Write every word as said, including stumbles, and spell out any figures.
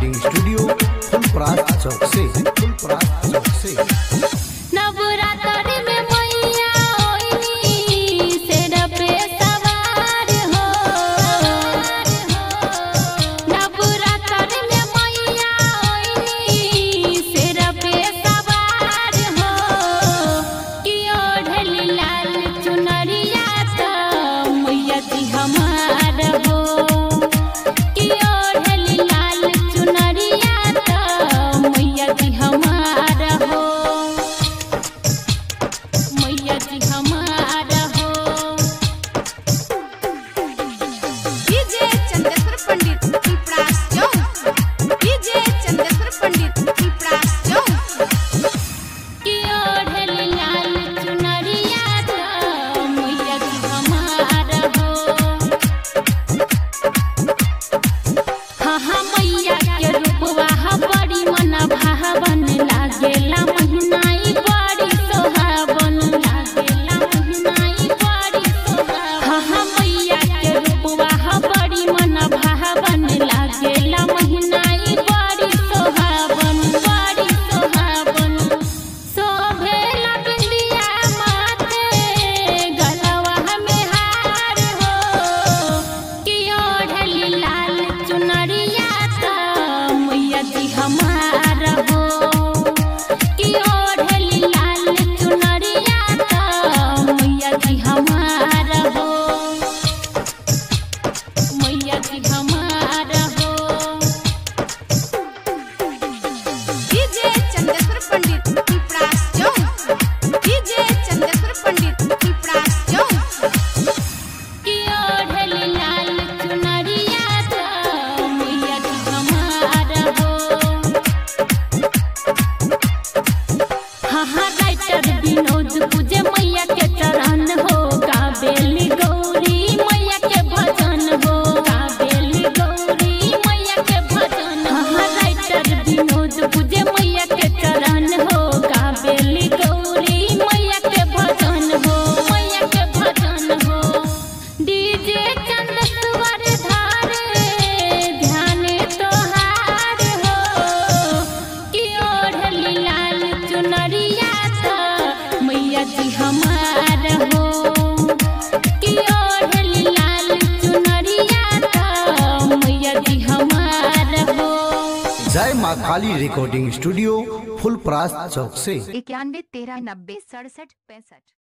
Recording studio Phulparas Chowk से फुलपरास चौक से नवरात्रि में मैया होइनी सिर पे सवार हो। नवरात्रि में मैया होइनी सिर पे सवार हो। कि ओढ़ली लाल चुनरिया तो मैया जी हमार हो। कि ओढ़ली लाल चुनरिया तो मैया जी हमार हो। मैया जी हमारा हो। डीजे चंद्रेश्वर पंडित पीपरास चौक। डीजे चंद्रेश्वर पंडित पीपरास चौक। कि ओढ़ली लाल चुनरिया तो मैया जी हमारा हो। हाँ हाँ मैया के रूपवा बड़ी मन भावन लागेला। महिनाई बड़ी सोहावन लागेला। महिनाई बड़ी सोहावन। हाँ हाँ मैया के रूपवा बड़ी मन भावन लागेला। महिनाई बड़ी सोहावन बड़ी सोहावन। शोभेला बिंदिया माथे गलवा में हार हो। कि ओढ़ली लाल चुनरिया तो मैया जी हमार हो। कि ओढ़ली लाल चुनरिया तो मैया जी हमार हो। मैया जी हमार हो। डीजे चंद्रेश्वर पंडित पीपरास चौक। डीजे चंद्रेश्वर पंडित पीपरास चौक। कि ओढ़ली लाल चुनरिया तो मैया जी हमार हो। हाँ हाँ राइटर विनोद पूजे मैया के चरण हो। गावेली गौरी मैया के भजन हो। गावेली गौरी मैया के भजन। हाँ हाँ राइटर विनोद पूजे मैया के चरण हो। गावेली गौरी मैया के भजन हो। मैया के भजन हो। डीजे चंद्रेश्वर धारे ध्यान तोहार हो। कि ओढ़ली लाल चुनरिया तो मैया जी हमार हो। कि ओढ़ली लाल चुनरिया तो मैया जी हमार हो। जय माँ काली रिकॉर्डिंग स्टूडियो फुलपरास चौक से इक्यानवे तेरह नब्बे सड़सठ पैंसठ।